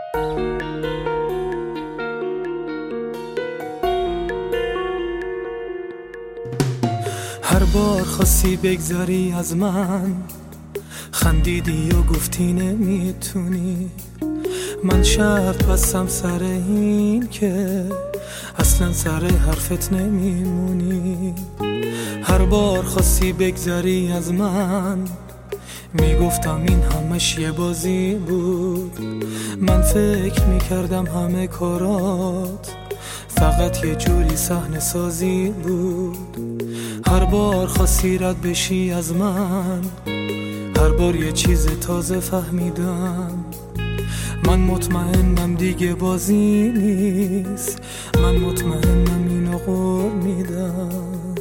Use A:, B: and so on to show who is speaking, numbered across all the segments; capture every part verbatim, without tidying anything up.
A: هر بار خواستی بگذری از من، خندیدی و گفتی نمیتونی. من شرط بستم سر این که اصلا سر حرفت نمیمونی. هر بار خواستی بگذری از من، میگفتم این همش یه بازی بود. من فکر میکردم همه کارات فقط یه جوری صحنه سازی بود. هر بار خواستی رد بشی از من، هر بار یه چیز تازه فهمیدم. من مطمئنم دیگه بازی نیست، من مطمئنم اینو قول میدم.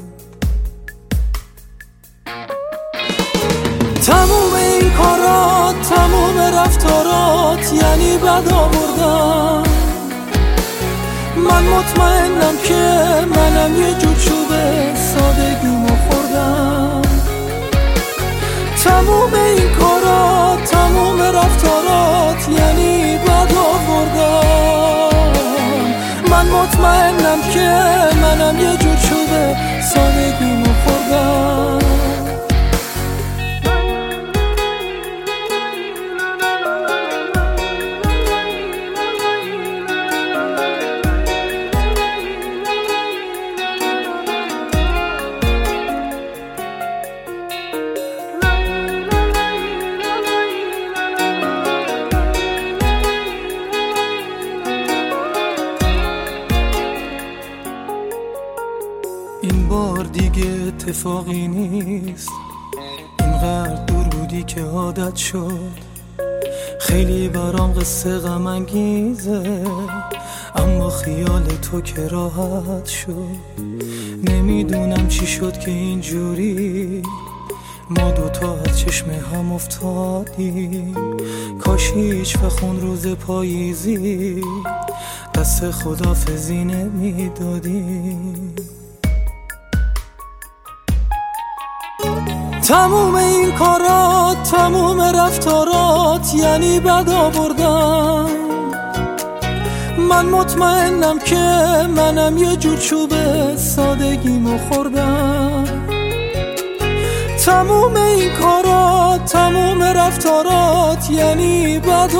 A: تموم این کارات، تموم رفتارات یعنی بد آوردن. من مطمئنم که منم یه جور چوبه سادگیمو خوردم. تموم این کارات، تموم رفتارات یعنی بد آوردن. من مطمئنم که منم یه جور چوبه سادگیمو خوردم. این بار دیگه اتفاقی نیست، اینقدر دور بودی که عادت شد. خیلی برام قصه غم انگیزه، اما خیال تو که راحت شد. نمیدونم چی شد که اینجوری ما دوتا از چشم هم افتادیم. کاش هیچ وقت اون روز پاییزی دست خدافزی نمیدادیم. تموم این کارات، تموم رفتارات یعنی بد آوردن. من مطمئنم که منم یه جور چوبه سادگیمو خوردم. تموم این کارات، تموم رفتارات یعنی بد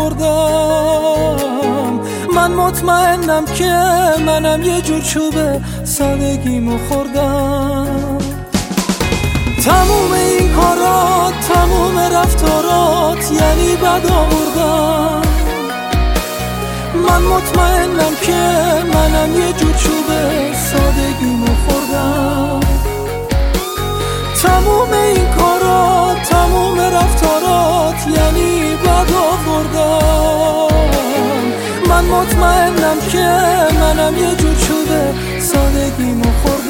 A: آوردم. من مطمئنم که منم یه جور چوبه سادگیمو خوردم. تموم این کارات، تموم رفتارات یعنی بد آوردن. من مطمئنم که منم یه جور چوبه سادگیمو خوردم. تموم این کارات، تموم رفتارات یعنی بد آوردن. من مطمئنم که منم یه جور چوبه سادگیمو خوردم.